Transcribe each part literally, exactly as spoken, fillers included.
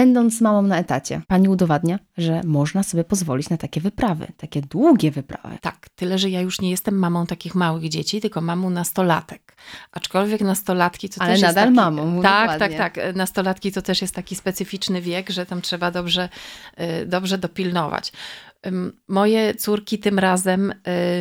Będąc mamą na etacie, pani udowadnia, że można sobie pozwolić na takie wyprawy, takie długie wyprawy. Tak, tyle, że ja już nie jestem mamą takich małych dzieci, tylko mamą nastolatek. Aczkolwiek nastolatki to Ale też nadal jest taki... mamą, Tak, dokładnie. tak, tak. Nastolatki to też jest taki specyficzny wiek, że tam trzeba dobrze, dobrze dopilnować. Moje córki tym razem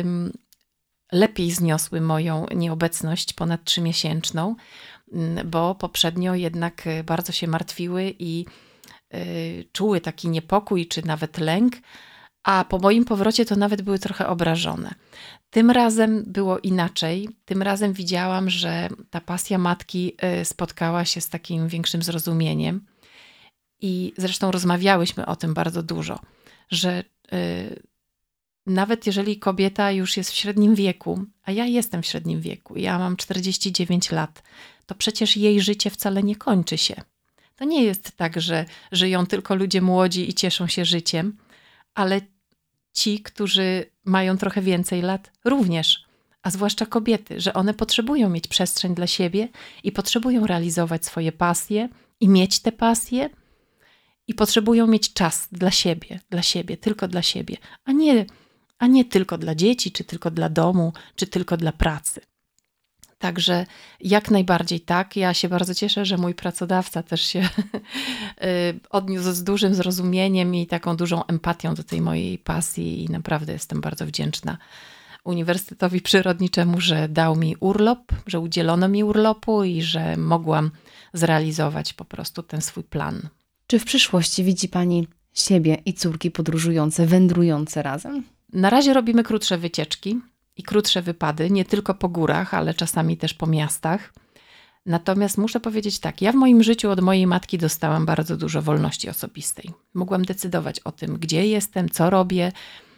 lepiej zniosły moją nieobecność ponad trzymiesięczną, bo poprzednio jednak bardzo się martwiły i czuły taki niepokój, czy nawet lęk, a po moim powrocie to nawet były trochę obrażone. Tym razem było inaczej. Tym razem widziałam, że ta pasja matki spotkała się z takim większym zrozumieniem i zresztą rozmawiałyśmy o tym bardzo dużo, że nawet jeżeli kobieta już jest w średnim wieku, a ja jestem w średnim wieku, ja mam czterdzieści dziewięć lat, to przecież jej życie wcale nie kończy się. To nie jest tak, że żyją tylko ludzie młodzi i cieszą się życiem, ale ci, którzy mają trochę więcej lat, również, a zwłaszcza kobiety, że one potrzebują mieć przestrzeń dla siebie i potrzebują realizować swoje pasje i mieć te pasje i potrzebują mieć czas dla siebie, dla siebie, tylko dla siebie, a nie, a nie tylko dla dzieci, czy tylko dla domu, czy tylko dla pracy. Także jak najbardziej tak. Ja się bardzo cieszę, że mój pracodawca też się odniósł z dużym zrozumieniem i taką dużą empatią do tej mojej pasji i naprawdę jestem bardzo wdzięczna Uniwersytetowi Przyrodniczemu, że dał mi urlop, że udzielono mi urlopu i że mogłam zrealizować po prostu ten swój plan. Czy w przyszłości widzi pani siebie i córki podróżujące, wędrujące razem? Na razie robimy krótsze wycieczki i krótsze wypady, nie tylko po górach, ale czasami też po miastach. Natomiast muszę powiedzieć tak, ja w moim życiu od mojej matki dostałam bardzo dużo wolności osobistej. Mogłam decydować o tym, gdzie jestem, co robię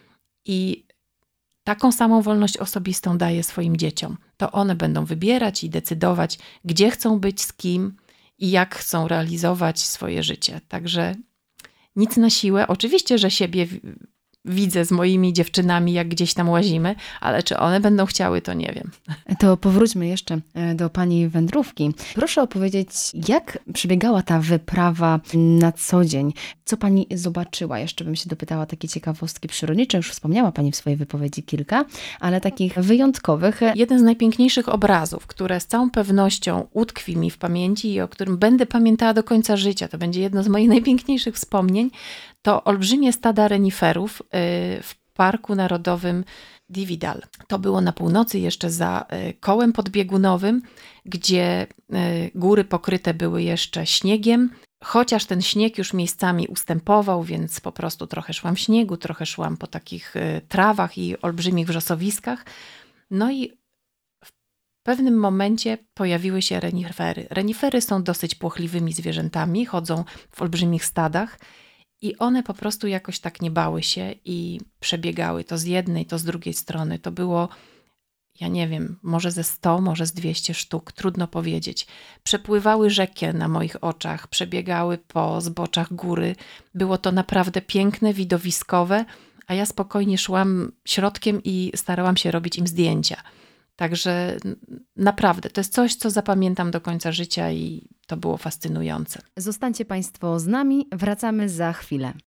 i taką samą wolność osobistą daję swoim dzieciom. To one będą wybierać i decydować, gdzie chcą być, z kim i jak chcą realizować swoje życie. Także nic na siłę. Oczywiście, że siebie widzę z moimi dziewczynami, jak gdzieś tam łazimy, ale czy one będą chciały, to nie wiem. To powróćmy jeszcze do pani wędrówki. Proszę opowiedzieć, jak przebiegała ta wyprawa na co dzień? Co pani zobaczyła? Jeszcze bym się dopytała takie ciekawostki przyrodnicze. Już wspomniała pani w swojej wypowiedzi kilka, ale takich wyjątkowych. Jeden z najpiękniejszych obrazów, które z całą pewnością utkwi mi w pamięci i o którym będę pamiętała do końca życia, to będzie jedno z moich najpiękniejszych wspomnień, to olbrzymie stada reniferów w Parku Narodowym Dividal. To było na północy, jeszcze za kołem podbiegunowym, gdzie góry pokryte były jeszcze śniegiem. Chociaż ten śnieg już miejscami ustępował, więc po prostu trochę szłam w śniegu, trochę szłam po takich trawach i olbrzymich wrzosowiskach. No i w pewnym momencie pojawiły się renifery. Renifery są dosyć płochliwymi zwierzętami, chodzą w olbrzymich stadach. I one po prostu jakoś tak nie bały się i przebiegały to z jednej, to z drugiej strony. To było, ja nie wiem, może ze sto, może z dwieście sztuk, trudno powiedzieć. Przepływały rzekę na moich oczach, przebiegały po zboczach góry. Było to naprawdę piękne, widowiskowe, a ja spokojnie szłam środkiem i starałam się robić im zdjęcia. Także naprawdę, to jest coś, co zapamiętam do końca życia i to było fascynujące. Zostańcie państwo z nami, wracamy za chwilę.